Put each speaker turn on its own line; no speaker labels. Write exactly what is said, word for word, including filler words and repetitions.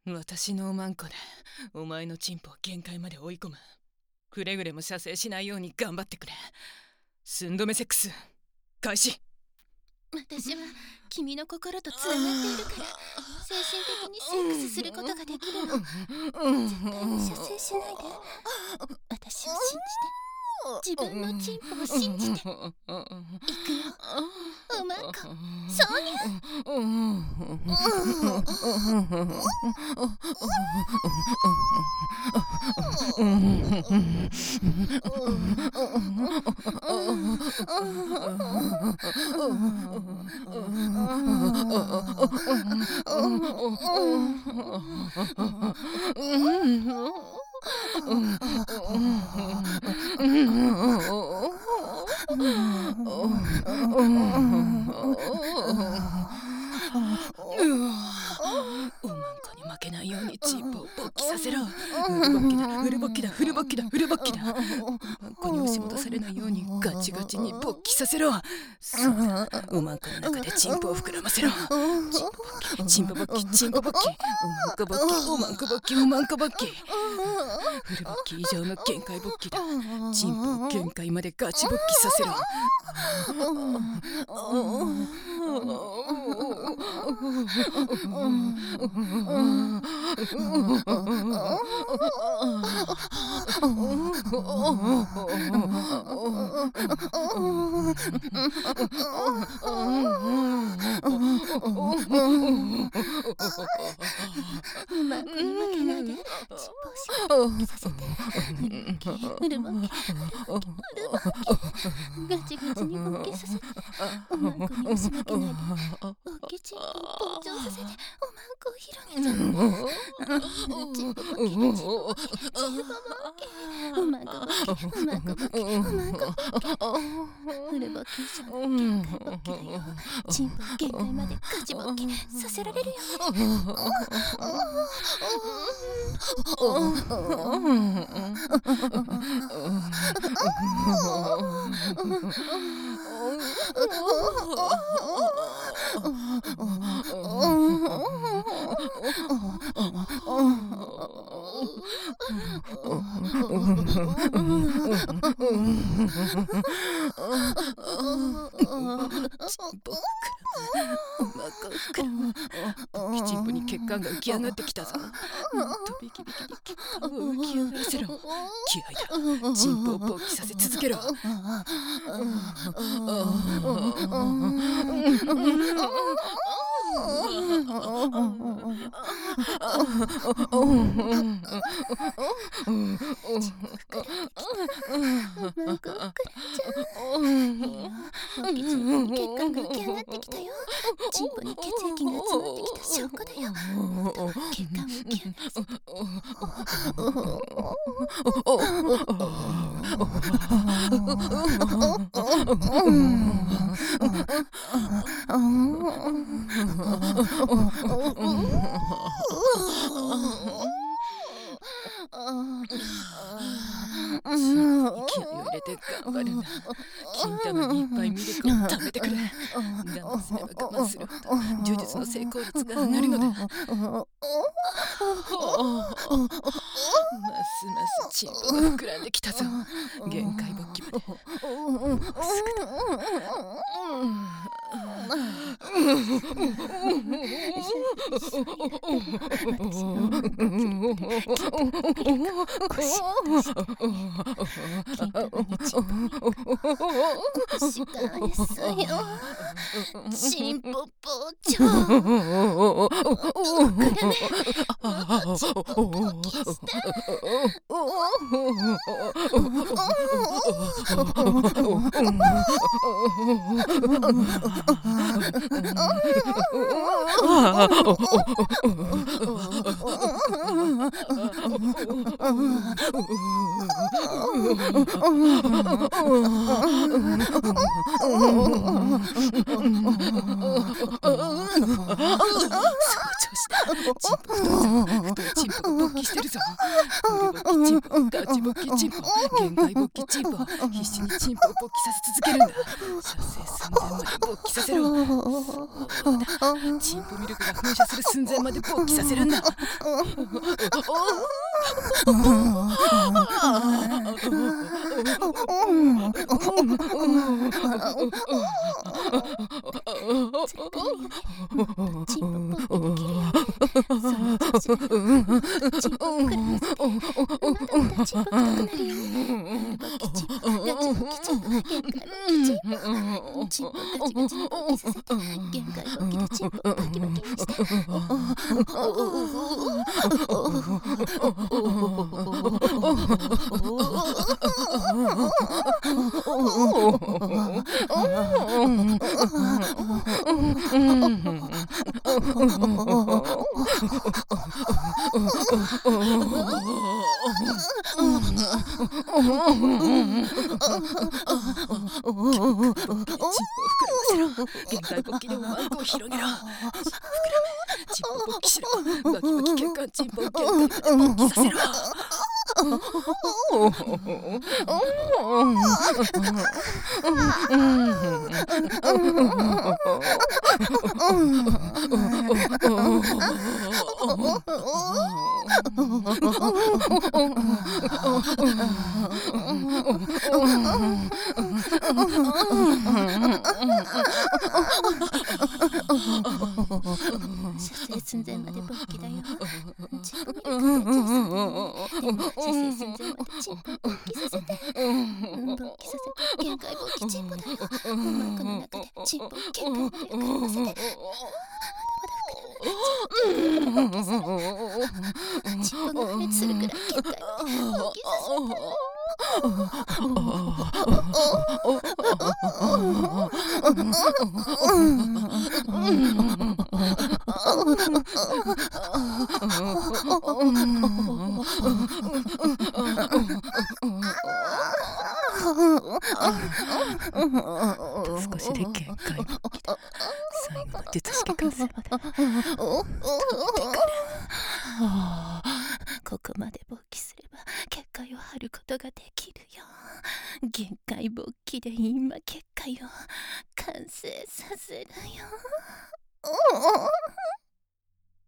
私のおまんこでお前のチンポを限界まで追い込む。くれぐれも射精しないように頑張ってくれ。寸止めセックス開始。
私は君の心とつながっているから精神的にセックスすることができるの。絶対に射精しないで。私を信じて、自分のチンポを信じて。いくよ、おまんこ挿入。
おまんこに負けないようにチンポを勃起させろ。フル勃起だフル勃起だフル勃起だフル勃起だ。おまんこに押し戻されないようにガチガチに勃起させろ。そうだ、おまんこの中でチンポを膨らませろ。チンポ勃起チンポ勃起おまんこ勃起おまんこ勃起おまんこ勃起。フル勃起以上の限界勃起だ。チンポを限界までガチ勃起させろ。
うまくに負けないで。チンポをしっかり勃起させて。フル勃起フル勃起ガチガチに勃起させて。おまんこに押し負けないで。勃起チンポを膨張させて。おまんこを広げちゃう。チンポ勃起チンポ勃起チンポ勃起おまんこ勃起おまんこ勃起おまんこ勃起フル勃起以上の限界勃起だよ。チンポを限界までガチ勃起させられるよ。
チンポに血管が浮き上がってきたぞ。もっとビキビキに血管を浮き上がらせろ。気合だ。チンポを勃起させ続けろ。
血管が浮き上がってきたよ。チンポに血液が集まってきた証拠だよ。血管を浮き上がらせて。
勢いを入れて頑張るな。金玉にいっぱいミルクを食べてくれ。我慢すれば我慢するほど呪術の成功率が上がるのだ。ますますチンポが膨らんできたぞ。限界勃起までもうすぐだ。
チンポ膨張膨らめチンポ勃起した
そう調子だ。 チンポ太いぞ。太いチンポが勃起してるぞ。フル勃起チンポ、ガチ勃起チンポ、限界勃起チンポ。必死にチンポを勃起させ続けるんだ。射精寸前まで勃起させろ。そうだ、チンポミルクが噴射する寸前まで勃起させるんだ。
チンポポッキリその調子でチンポを膨らませてまだまだチンポ太くなるよ。チンポガチボキチンポ限界ボキチンポチンポガチガチに勃起させて限界ボキでチンポをバキバキにして
限界勃起でマンコを広げろ。チンポ勃起しろ。バキバキ血管チンポを限界まで勃起させろ。
射精寸前まで勃起だよ。チンポミルクが射精寸前までチンポを勃起させて勃起させて限界勃起チンポだよ。お腹の中でチンポを限界まで膨らませてまだまだ膨らませてチンポが破裂するくらい限界まで勃起させて
少しで限界勃起だ。最後の術式完成まで
ここまで勃起すれば結界を張ることができるよ。限界勃起で今結界を完成させるよ。